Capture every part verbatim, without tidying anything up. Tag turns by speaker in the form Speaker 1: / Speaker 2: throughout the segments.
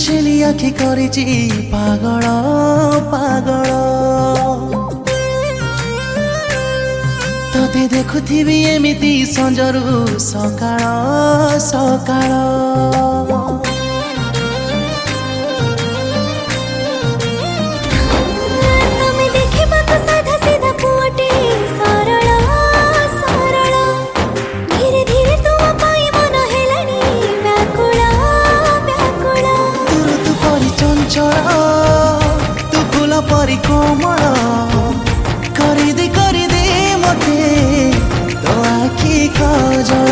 Speaker 1: नशेली आखि करिछि पागल पागल तते देखुथिबि एमिति संजरु सकाळ सकाळ तू फूल परी कोमल करिदे करिदे मते तो आखि खजल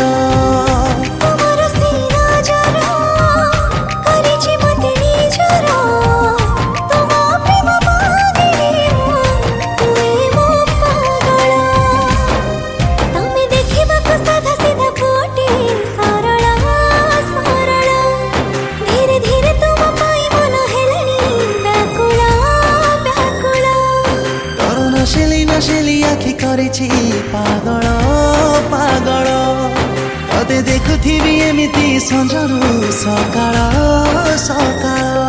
Speaker 1: नशेली आखि करिछि पागल पागल तते देखुथिबि एमिति संजरु सकाळ सकाळ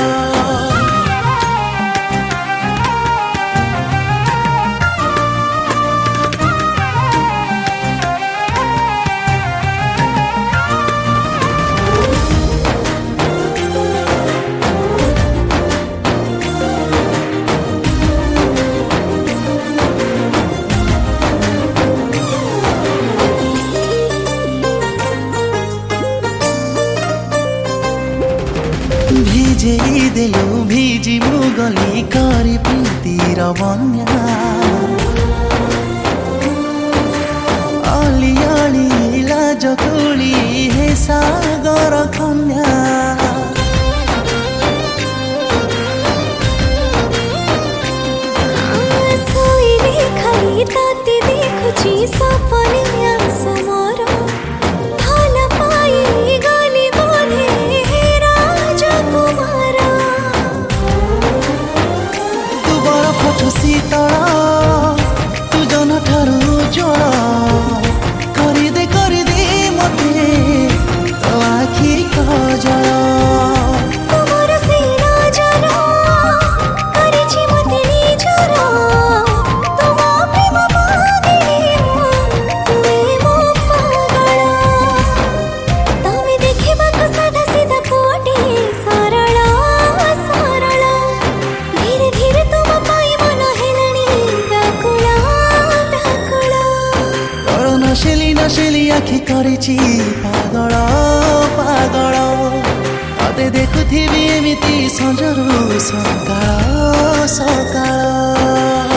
Speaker 1: भिजेई देलु भिजी मुगली करी प्रीतिर बन्या अली अली लाज कुली हे सागर कन्या
Speaker 2: सोइले खाली ताते देखुछि सपने आसमर भल पाई गली बोधे
Speaker 1: शीतल तू जन ठारू ज्वल करिदे करिदे मते तो आखि खजल नशेली नशेली आखि करिछि पागल पागल तते देखुथिबि एमिति संजरु सकाळ सकाळ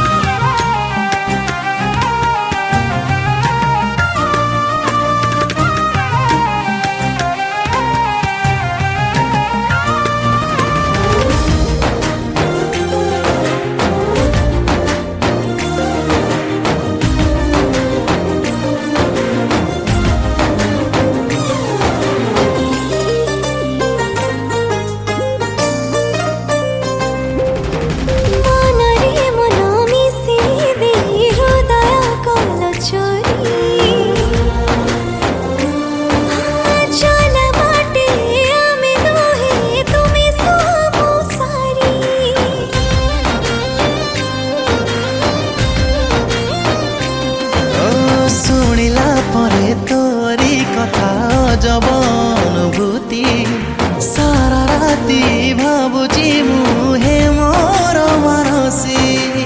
Speaker 1: शुणिला परे तोरी कथा जब अनुभूति सारा राति भाबुची मुहे मोर मानसी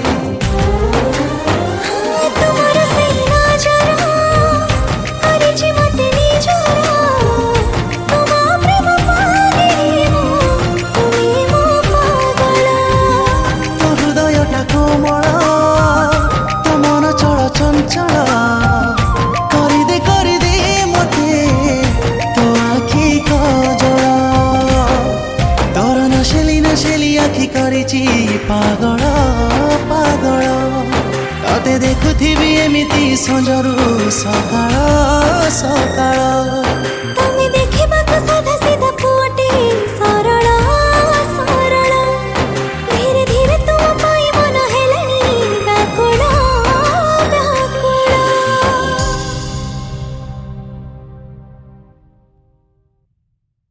Speaker 1: तो हृदयटा कोमल तो मन चल चंचल करिदे करिदे मते तो आखि खजल तोर नशेली नशेली आखि करिछि पागल पागल तते देखुथिबि एमिति संजरु सकाळ सकाळ।